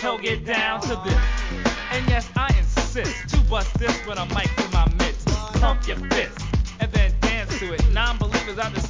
Hell, get down to this. And yes, I insist to bust this with a mic in my midst. Pump your fist and then dance to it. Non-believers out the